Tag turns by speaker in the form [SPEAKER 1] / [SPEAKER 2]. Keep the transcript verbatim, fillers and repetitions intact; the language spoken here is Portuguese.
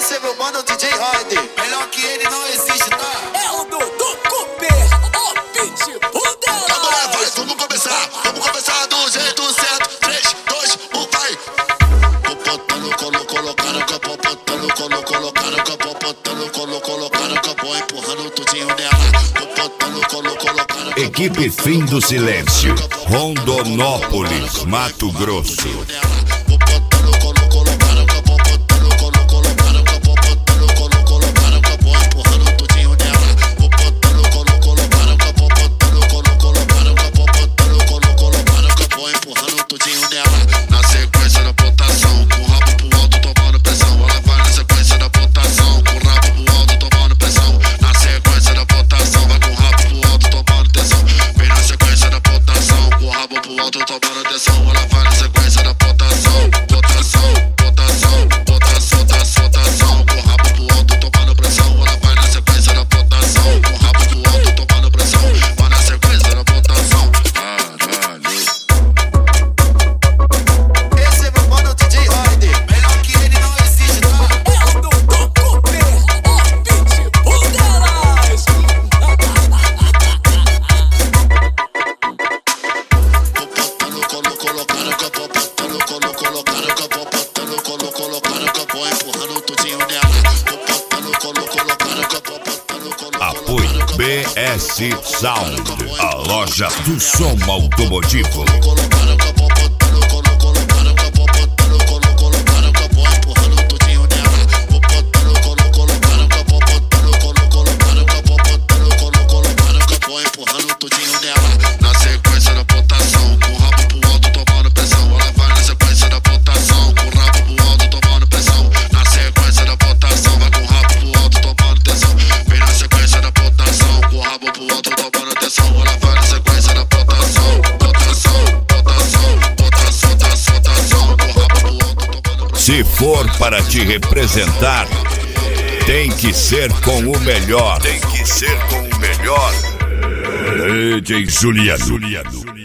[SPEAKER 1] Esse é meu mano D J Hyde.
[SPEAKER 2] Melhor que ele não existe, tá?
[SPEAKER 3] É o Dudu Cooper, o pitbull dela.
[SPEAKER 2] Agora vai, vamos começar. Vamos começar do jeito certo. três, dois, um, vai. Popotando, colo, colocando, capô, botando, colo, colocando, capô, botando, colo, colocando, capô, empurrando tudinho nela. Popotando, colo, colocando.
[SPEAKER 4] Equipe Fim do Silêncio, Rondonópolis, Mato Grosso. Apoio B S Sound, a loja do som automotivo. Se for para te representar, tem que ser com o melhor. Tem que ser com o melhor. D J Juliano.